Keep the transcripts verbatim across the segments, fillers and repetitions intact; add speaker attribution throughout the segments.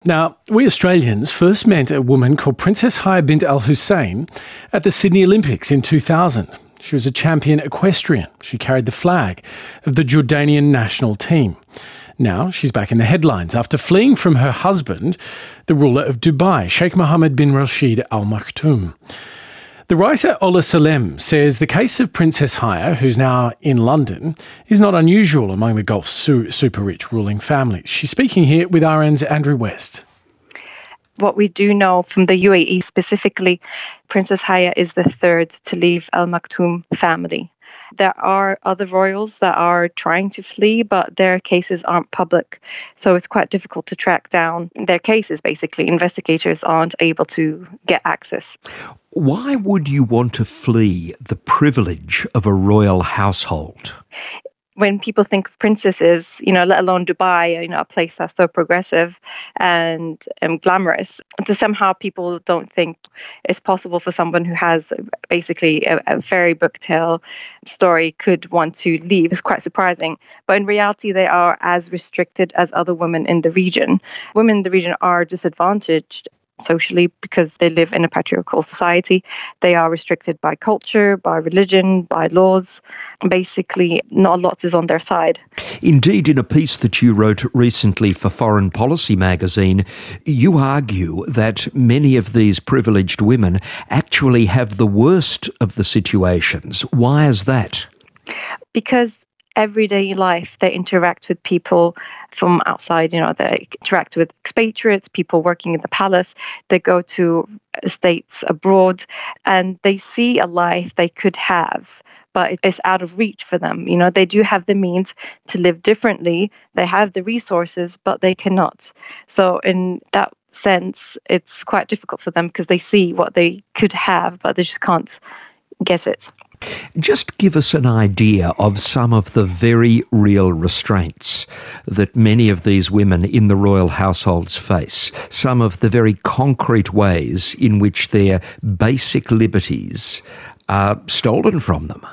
Speaker 1: Now, we Australians first met a woman called Princess Haya bint Al Hussein at the Sydney Olympics in two thousand. She was a champion equestrian. She carried the flag of the Jordanian national team. Now she's back in the headlines after fleeing from her husband, the ruler of Dubai, Sheikh Mohammed bin Rashid Al Maktoum. The writer Ola Salem says the case of Princess Haya, who's now in London, is not unusual among the Gulf's su- super-rich ruling families. She's speaking here with R N's Andrew West.
Speaker 2: What we do know from the U A E specifically, Princess Haya is the third to leave Al Maktoum family. There are other royals that are trying to flee, but their cases aren't public. So it's quite difficult to track down their cases, basically. Investigators aren't able to get access.
Speaker 3: Why would you want to flee the privilege of a royal household?
Speaker 2: When people think of princesses, you know, let alone Dubai, you know, a place that's so progressive and um, glamorous, to somehow people don't think it's possible for someone who has basically a, a fairy book tale story could want to leave. It's quite surprising. But in reality, they are as restricted as other women in the region. Women in the region are disadvantaged socially because they live in a patriarchal society. They are restricted by culture, by religion, by laws. Basically, not a lot is on their side.
Speaker 3: Indeed, in a piece that you wrote recently for Foreign Policy magazine, you argue that many of these privileged women actually have the worst of the situations. Why is that? Because
Speaker 2: everyday life, they interact with people from outside, you know, they interact with expatriates, people working in the palace, they go to estates abroad, and they see a life they could have, but it's out of reach for them. You know, they do have the means to live differently, they have the resources, but they cannot. So in that sense, it's quite difficult for them because they see what they could have, but they just can't get it.
Speaker 3: Just give us an idea of some of the very real restraints that many of these women in the royal households face, some of the very concrete ways in which their basic liberties are stolen from them.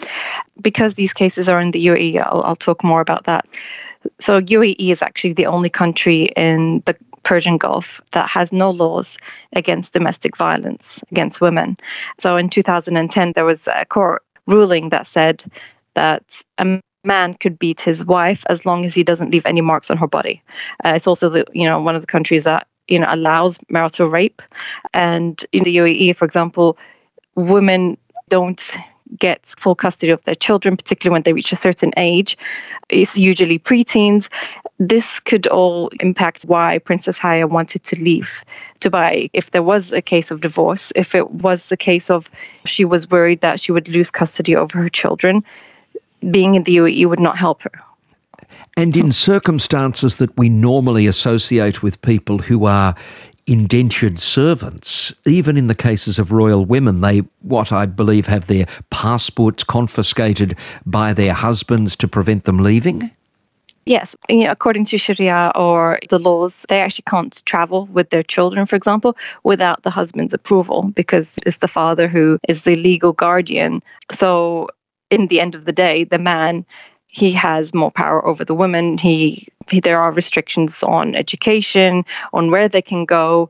Speaker 2: Because these cases are in the U A E, I'll, I'll talk more about that. So U A E is actually the only country in the Persian Gulf that has no laws against domestic violence against women. So in two thousand ten, there was a court ruling that said that a man could beat his wife as long as he doesn't leave any marks on her body. Uh, it's also the, you know, one of the countries that, you know, allows marital rape. And in the U A E, for example, women don't get full custody of their children, particularly when they reach a certain age. It's usually preteens. This could all impact why Princess Haya wanted to leave Dubai. If there was a case of divorce, if it was the case of she was worried that she would lose custody over her children, being in the U A E would not help her.
Speaker 3: And in circumstances that we normally associate with people who are indentured servants, even in the cases of royal women, they, what I believe, have their passports confiscated by their husbands to prevent them leaving?
Speaker 2: Yes, you know, according to Sharia or the laws, they actually can't travel with their children, for example, without the husband's approval, because it's the father who is the legal guardian. So in the end of the day, the man, he has more power over the woman. He, he there are restrictions on education, on where they can go,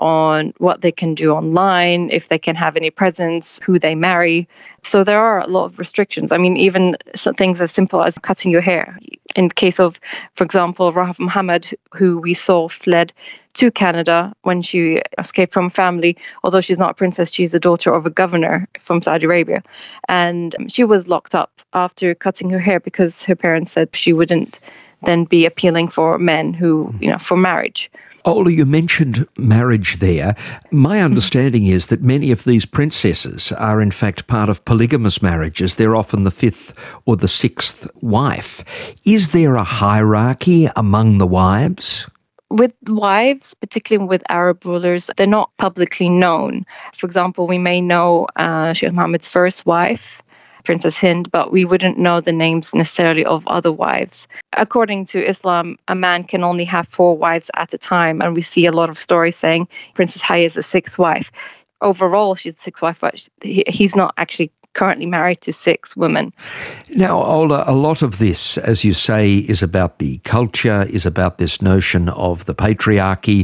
Speaker 2: on what they can do online, if they can have any presence, who they marry. So there are a lot of restrictions. I mean, even some things as simple as cutting your hair. In the case of, for example, Rahaf Mohammed, who we saw fled to Canada when she escaped from family. Although she's not a princess, she's the daughter of a governor from Saudi Arabia. And she was locked up after cutting her hair because her parents said she wouldn't then be appealing for men who, you know, for marriage.
Speaker 3: Ola, you mentioned marriage there. My understanding is that many of these princesses are in fact part of polygamous marriages. They're often the fifth or the sixth wife. Is there a hierarchy among the wives?
Speaker 2: With wives, particularly with Arab rulers, they're not publicly known. For example, we may know uh, Sheikh Mohammed's first wife, Princess Hind, but we wouldn't know the names necessarily of other wives. According to Islam, a man can only have four wives at a time, and we see a lot of stories saying Princess Haya is the sixth wife. Overall, she's the sixth wife, but he, he's not actually currently married to six women.
Speaker 3: Now, Ola, a lot of this, as you say, is about the culture, is about this notion of the patriarchy.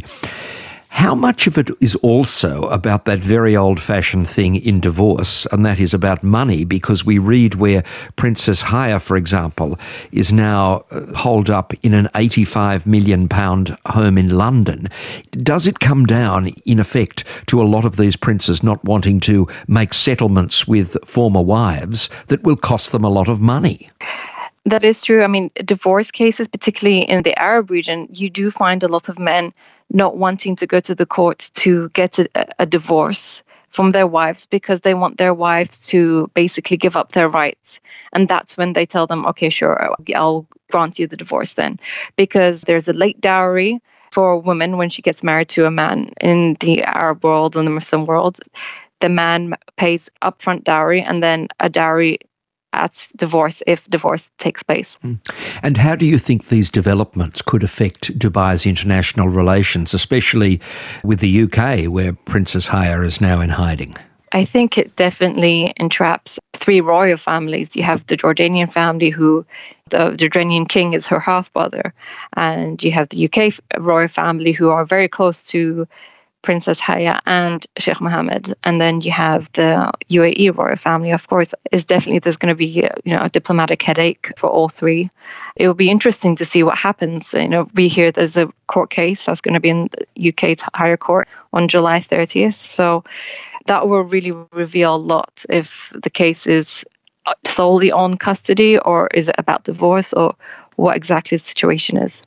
Speaker 3: How much of it is also about that very old-fashioned thing in divorce, and that is about money? Because we read where Princess Haya, for example, is now holed up in an eighty-five million pound home in London. Does it come down, in effect, to a lot of these princes not wanting to make settlements with former wives that will cost them a lot of money?
Speaker 2: That is true. I mean, divorce cases, particularly in the Arab region, you do find a lot of men not wanting to go to the courts to get a, a divorce from their wives because they want their wives to basically give up their rights. And that's when they tell them, okay, sure, I'll grant you the divorce then. Because there's a late dowry for a woman when she gets married to a man in the Arab world and the Muslim world. The man pays upfront dowry and then a dowry at divorce if divorce takes place.
Speaker 3: And how do you think these developments could affect Dubai's international relations, especially with the U K, where Princess Haya is now in hiding?
Speaker 2: I think it definitely entraps three royal families. You have the Jordanian family, who the Jordanian king is her half-brother, and you have the U K royal family, who are very close to Princess Haya and Sheikh Mohammed, and then you have the U A E royal family. Of course, is definitely there's going to be you know a diplomatic headache for all three. It will be interesting to see what happens. You know, we hear there's a court case that's going to be in the U K's higher court on July thirtieth. So that will really reveal a lot if the case is solely on custody or is it about divorce or what exactly the situation is.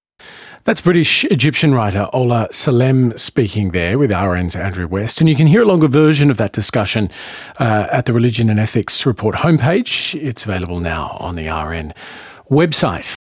Speaker 1: That's British Egyptian writer Ola Salem speaking there with R N's Andrew West. And you can hear a longer version of that discussion uh, at the Religion and Ethics Report homepage. It's available now on the R N website.